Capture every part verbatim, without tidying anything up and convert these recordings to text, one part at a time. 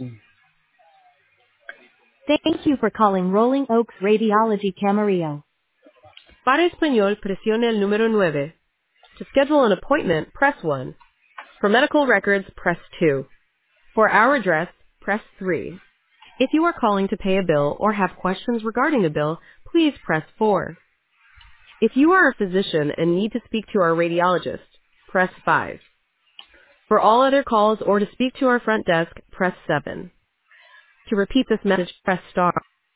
Thank you for calling Rolling Oaks Radiology Camarillo. Para español, presione el número nueve. To schedule an appointment, press one. For medical records, press two. For our address, press three. If you are calling to pay a bill or have questions regarding a bill, please press four. If you are a physician and need to speak to our radiologist, press five. For all other calls or to speak to our front desk, press seven. To repeat this message, press star.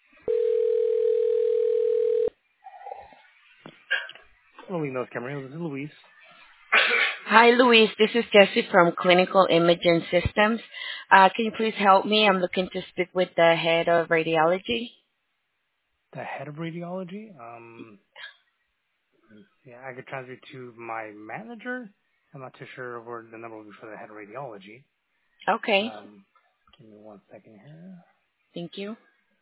Rolling Oaks Camarillo, this is Luis. Hi, Luis. This is Jessie from Clinical Imaging Systems. Uh, can you please help me? I'm looking to speak with the head of radiology. The head of radiology? Um, yeah, I could transfer you to my manager. I'm not too sure where the number will be for the head of radiology. Okay. Um, give me one second here. Thank you.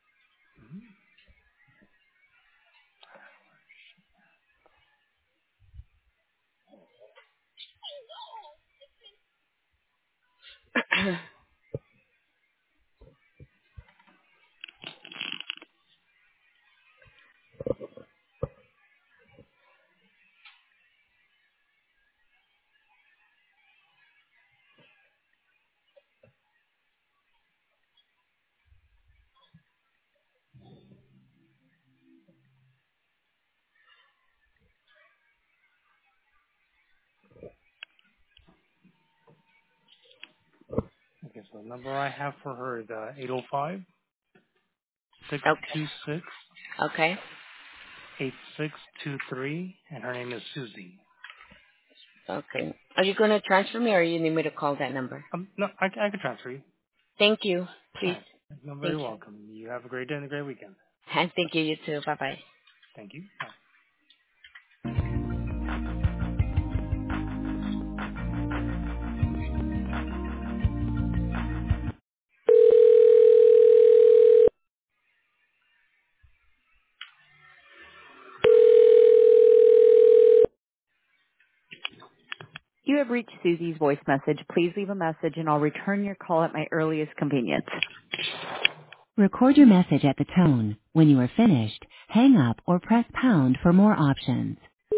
Okay, so the number I have for her is uh, eight oh five, six Okay. two six, Okay. eight six two three, and her name is Susie. Okay. Are you going to transfer me or you need me to call that number? Um, no, I, I can transfer you. Thank you. All Please. right. You're very Thank you. welcome. You have a great day and a great weekend. And thank you, you too. Bye-bye. Thank you. Bye. You have reached Susie's voice message. Please leave a message and I'll return your call at my earliest convenience. Record your message at the tone. When you are finished, hang up or press pound for more options.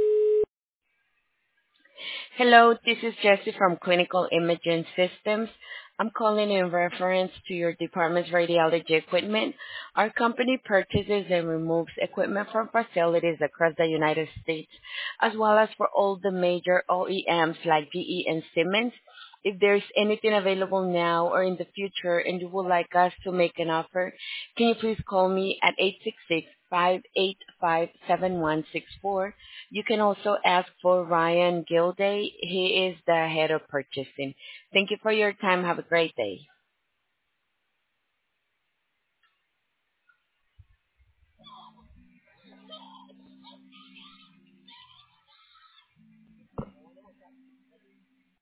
Hello, this is Jessie from Clinical Imaging Systems. I'm calling in reference to your department's radiology equipment. Our company purchases and removes equipment from facilities across the United States, as well as for all the major O E Ms like G E and Siemens. If there's anything available now or in the future and you would like us to make an offer, can you please call me at eight six six, five eight five, seven one six four. You can also ask for Ryan Gilday. He is the head of purchasing. Thank you for your time. Have a great day.